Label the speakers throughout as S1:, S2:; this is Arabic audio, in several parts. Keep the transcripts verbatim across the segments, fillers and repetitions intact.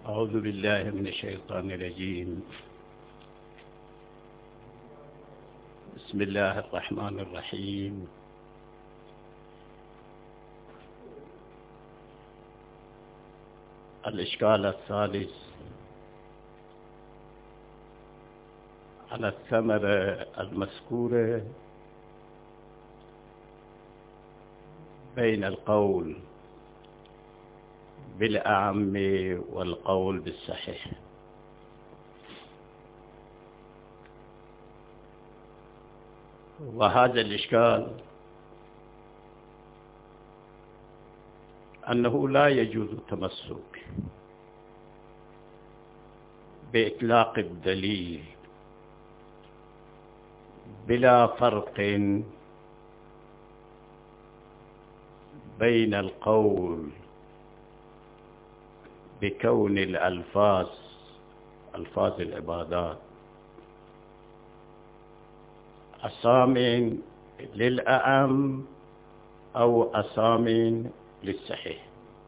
S1: أعوذ بالله من الشيطان الرجيم. بسم الله الرحمن الرحيم. الإشكال الثالث على الثمرة المذكورة بين القول بالأعم والقول بالصحيح. وهذا الإشكال أنه لا يجوز التمسك بإطلاق الدليل بلا فرق بين القول بكون الألفاظ ألفاظ العبادات أسام للأعم أو أسام للصحيح،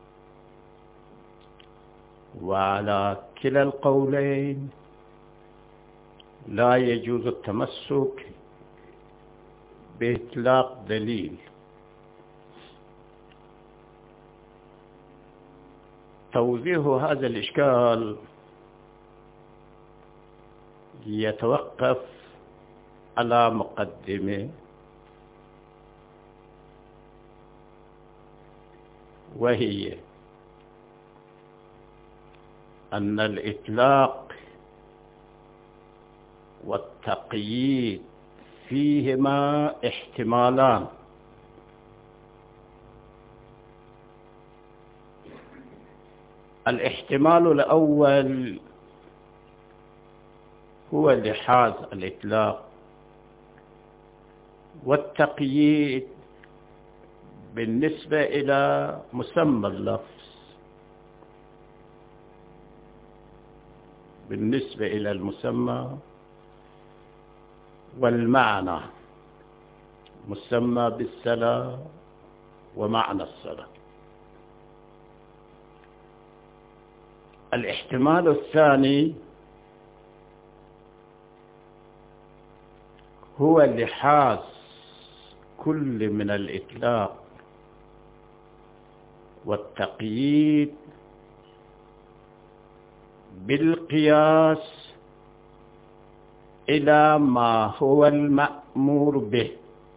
S1: وعلى كلا القولين لا يجوز التمسك بإطلاق دليل. توضيح هذا الإشكال يتوقف على مقدمة، وهي أن الإطلاق والتقييد فيهما احتمالان. الاحتمال الأول هو لحاظ الإطلاق والتقييد بالنسبة إلى مسمى اللفظ، بالنسبة إلى المسمى والمعنى، مسمى بالصلاة ومعنى الصلاة. الاحتمال الثاني هو لحاظ كل من الإطلاق والتقييد بالقياس إلى ما هو المأمور به،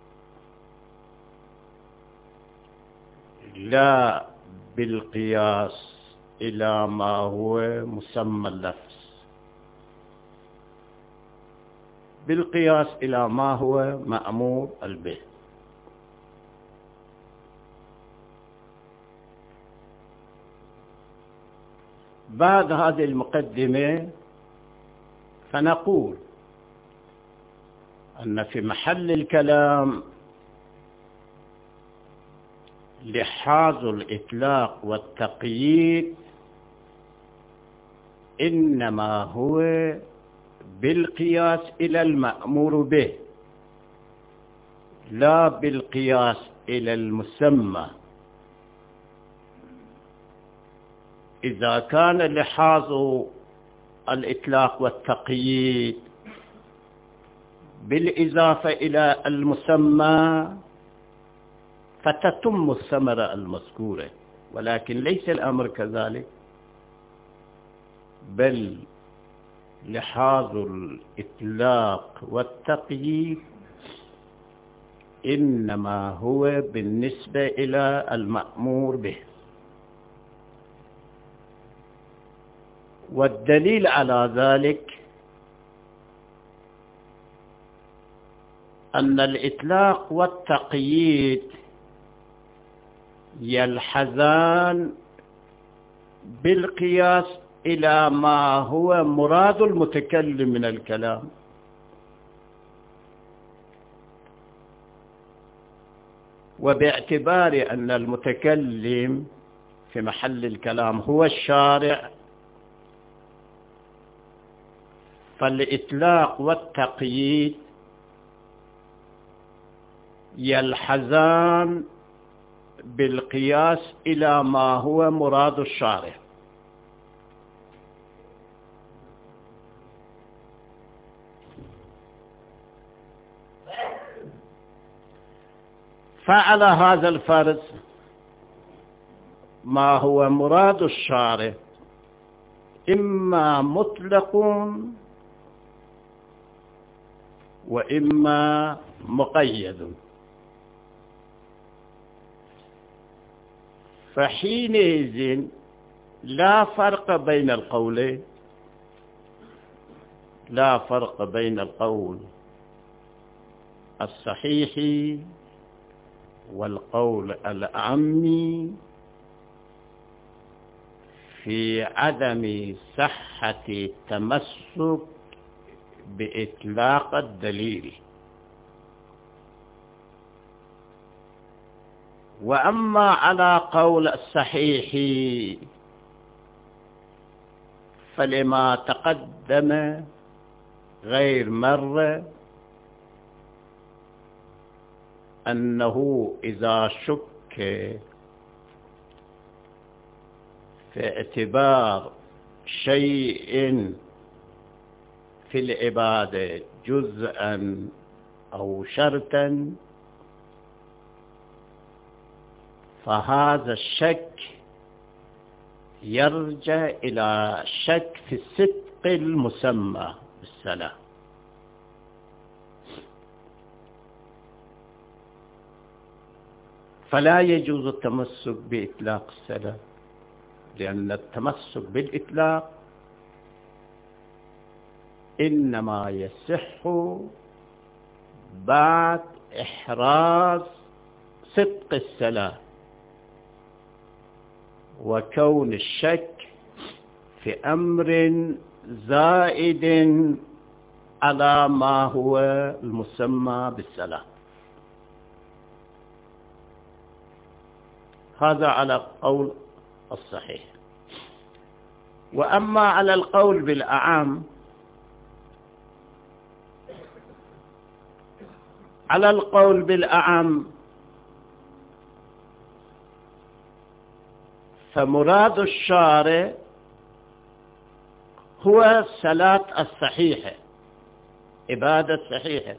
S1: لا بالقياس إلى ما هو مسمى اللفظ، بالقياس إلى ما هو مأمور به. بعد هذه المقدمة فنقول أن في محل الكلام لحاظ الإطلاق والتقييد إنما هو بالقياس إلى المأمور به، لا بالقياس إلى المسمى. إذا كان لحاظ الإطلاق والتقييد بالإضافة إلى المسمى فتتم الثمرة المذكورة، ولكن ليس الأمر كذلك، بل لحاظ الإطلاق والتقييد إنما هو بالنسبة إلى المأمور به. والدليل على ذلك أن الإطلاق والتقييد يلحظان بالقياس إلى ما هو مراد المتكلم من الكلام، وباعتبار أن المتكلم في محل الكلام هو الشارع، فالإطلاق والتقييد يلحظان بالقياس إلى ما هو مراد الشارع. فعلى هذا الفرض ما هو مراد الشارع إما مطلق وإما مقيد، فحينئذ لا فرق بين القولين، لا فرق بين القول الصحيح والقول العامي في عدم صحة التمسك بإطلاق الدليل. وأما على قول الصحيح فلما تقدم غير مرة أنه إذا شك في اعتبار شيء في العبادة جزءا أو شرطا فهذا الشك يرجع إلى شك في الصدق المسمى بالصلاة. فلا يجوز التمسك بإطلاق الصلاة، لأن التمسك بالإطلاق إنما يصح بعد إحراز صدق الصلاة وكون الشك في أمر زائد على ما هو المسمى بالصلاة. هذا على القول الصحيح. وأما على القول بالأعم، على القول بالأعم فمراد الشارع هو الصلاة الصحيحة، عبادة صحيحة،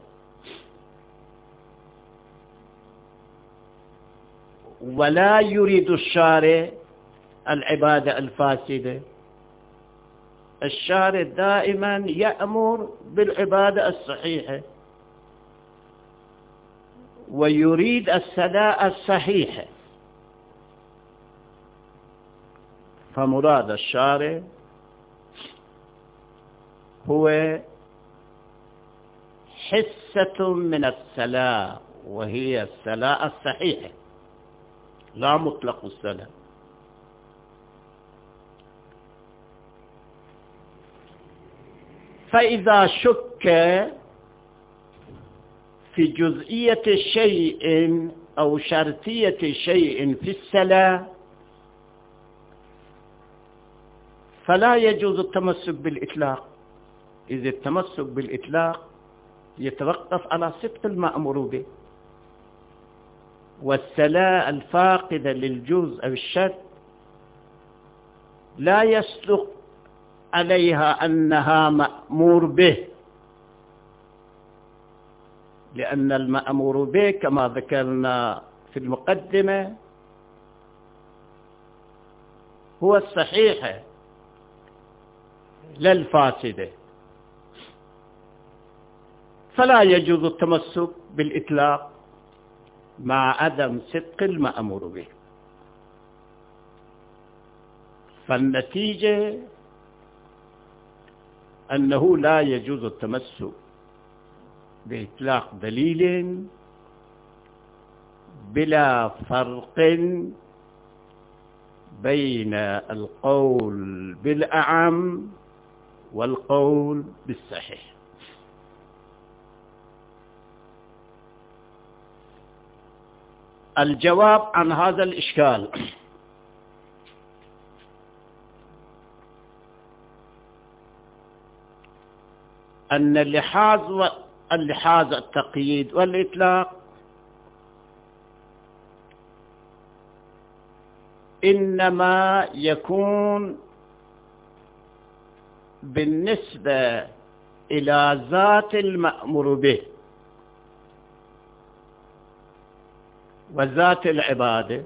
S1: ولا يريد الشارع العبادة الفاسدة. الشارع دائما يأمر بالعبادة الصحيحة ويريد الصلاة الصحيحة. فمراد الشارع هو حصة من الصلاة وهي الصلاة الصحيحة، لا مطلق الصلاة. فإذا شك في جزئية شيء أو شرطية شيء في الصلاة فلا يجوز التمسك بالإطلاق، إذا التمسك بالإطلاق يتوقف على صدق المأمور به، والصلاة الفاقدة للجزء أو الشرط لا يصدق عليها أنها مأمور به، لأن المأمور به كما ذكرنا في المقدمة هو الصحيحة لا الفاسدة. فلا يجوز التمسك بالإطلاق مع عدم صدق المأمور به. فالنتيجة أنه لا يجوز التمسك بإطلاق دليل بلا فرق بين القول بالأعم والقول بالصحيح. الجواب عن هذا الإشكال أن اللحاظ اللحاظ التقييد والإطلاق إنما يكون بالنسبة إلى ذات المأمور به، وذات العبادة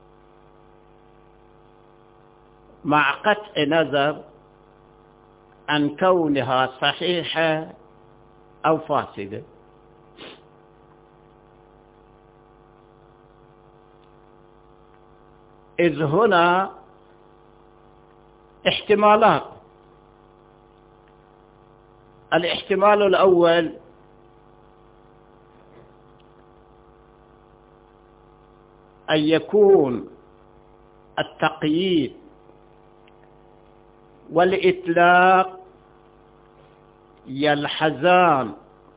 S1: مع قطع نظر عن كونها صحيحة أو فاسدة. إذ هنا احتمالات. الاحتمال الأول أن يكون التقييد والإطلاق يلحظان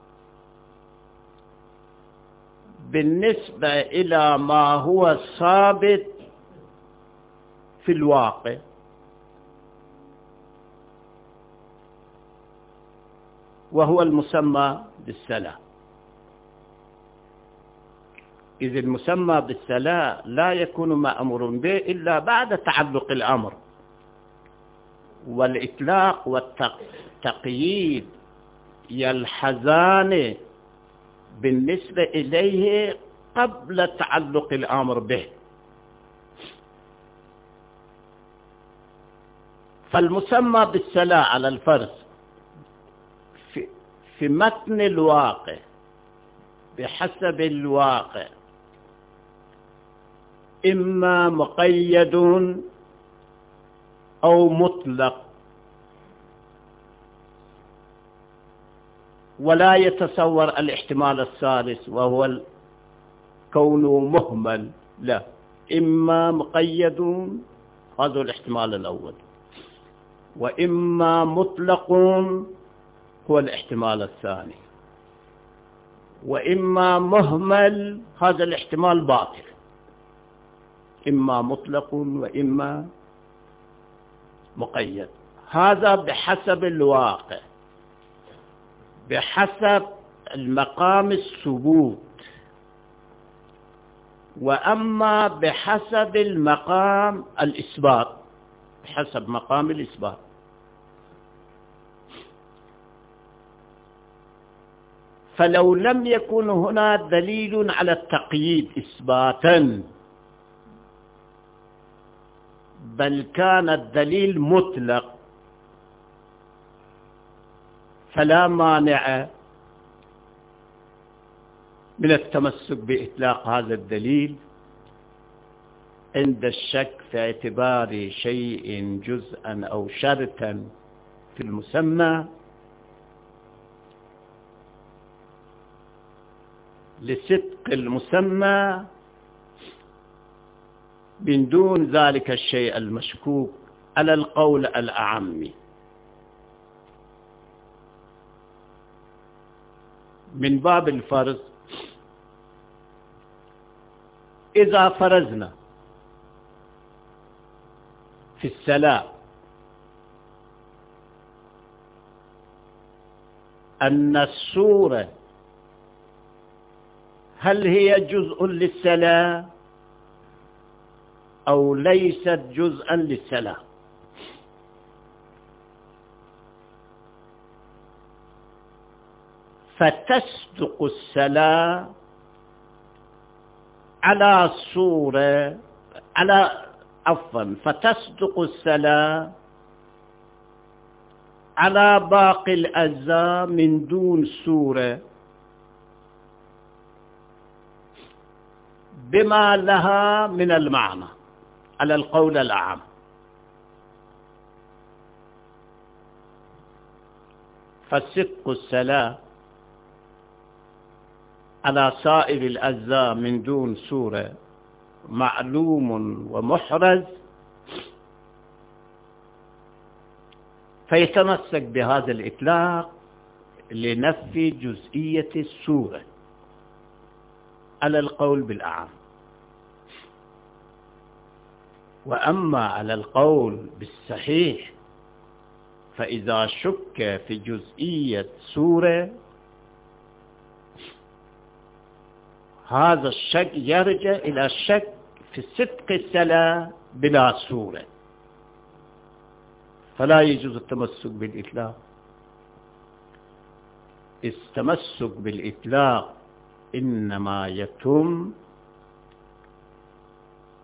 S1: بالنسبة إلى ما هو ثابت في الواقع، وهو المسمى بالسلام. إذ المسمى بالسلام لا يكون مأمور به إلا بعد تعلق الأمر، والإطلاق والتقييد يلحظان بالنسبة إليه قبل تعلق الأمر به. فالمسمى بالسلام على الفرض في, في متن الواقع بحسب الواقع إما مقيد أو مطلق، ولا يتصور الاحتمال الثالث وهو كونه مهمل. لا، إما مقيد، هذا الاحتمال الأول، وإما مطلق هو الاحتمال الثاني، وإما مهمل هذا الاحتمال باطل. إما مطلق وإما مقيد، هذا بحسب الواقع، بحسب المقام الثبوت. وأما بحسب المقام الإثبات، بحسب مقام الإثبات. فلو لم يكن هنا دليل على التقييد إثباتا، بل كان الدليل مطلق، فلا مانع من التمسك بإطلاق هذا الدليل عند الشك في اعتبار شيء جزءا أو شرطا في المسمى لصدق المسمى من دون ذلك الشيء المشكوك على القول الأعم. من باب الفرض، إذا فرضنا في السلام أن السورة هل هي جزء للسلام أو ليست جزءا للسلام، فتصدق السلام على صورة على عفوا فتصدق السلام على باقي الأجزاء من دون صورة بما لها من المعنى على القول الأعم. فصدق السلام على سائر الأجزاء من دون صورة معلوم ومحرز، فيتمسك بهذا الإطلاق لنفي جزئية الصورة على القول بالأعم. وأما على القول بالصحيح، فإذا شك في جزئية صورة هذا الشك يرجع إلى الشك في صدق السلام بلا صورة، فلا يجوز التمسك بالإطلاق. التمسك بالإطلاق إنما يتم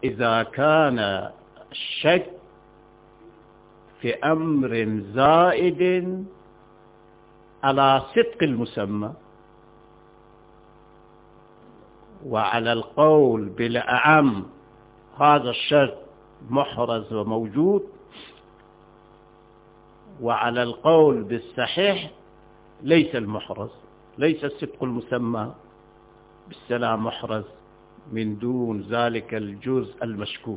S1: إذا كان الشك في أمر زائد على صدق المسمى، وعلى القول بالأعم هذا الشك محرز وموجود، وعلى القول بالصحيح ليس المحرز، ليس الصدق المسمى بالسلام محرز من دون ذلك الجزء المشكوك.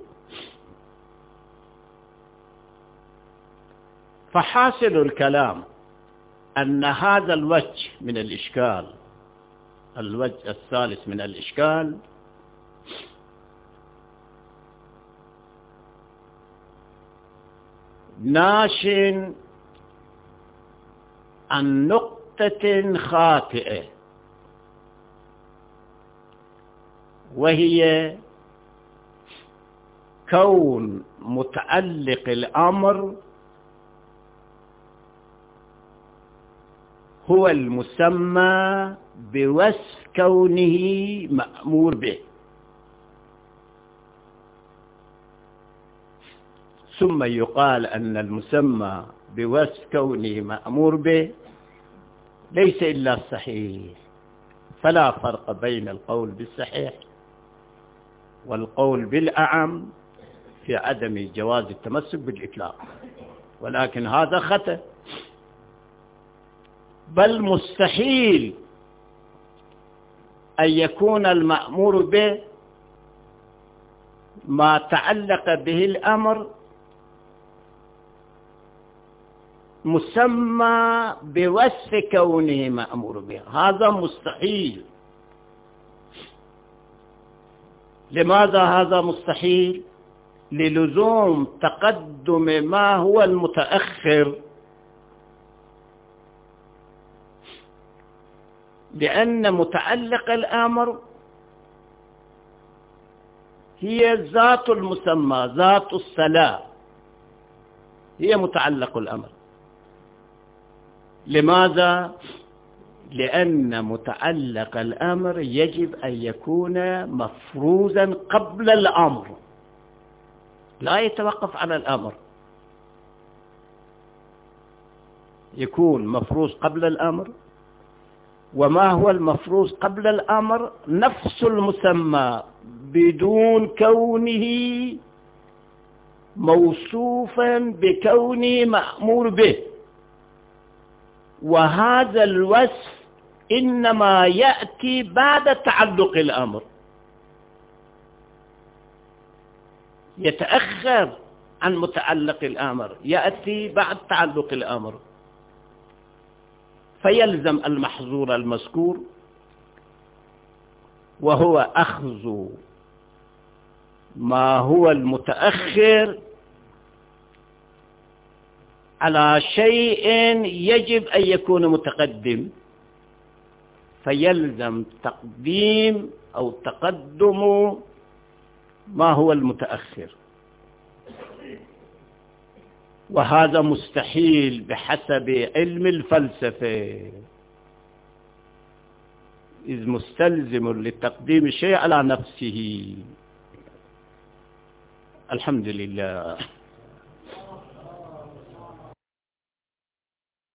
S1: فحاصل الكلام أن هذا الوجه من الإشكال، الوجه الثالث من الإشكال، ناش عن نقطة خاطئة، وهي كون متعلق الأمر هو المسمى بوصف كونه مأمور به، ثم يقال أن المسمى بوصف كونه مأمور به ليس إلا الصحيح، فلا فرق بين القول بالصحيح والقول بالأعم في عدم جواز التمسك بالإطلاق. ولكن هذا خطأ، بل مستحيل أن يكون المأمور به ما تعلق به الأمر مسمى بوصف كونه مأمور به، هذا مستحيل. لماذا هذا مستحيل؟ للزوم تقدم ما هو المتأخر، لأن متعلق الأمر هي ذات المسمى، ذات الصلاة هي متعلق الأمر. لماذا؟ لأن متعلق الأمر يجب أن يكون مفروزا قبل الأمر، لا يتوقف على الأمر، يكون مفروز قبل الأمر. وما هو المفروز قبل الأمر؟ نفس المسمى بدون كونه موصوفا بكونه مأمور به، وهذا الوصف إنما يأتي بعد تعلق الأمر، يتأخر عن متعلق الأمر، يأتي بعد تعلق الأمر. فيلزم المحظور المذكور، وهو أخذ ما هو المتأخر على شيء يجب أن يكون متقدم، فيلزم تقديم أو تقدم ما هو المتأخر، وهذا مستحيل بحسب علم الفلسفة، إذ مستلزم لتقديم الشيء على نفسه. الحمد لله.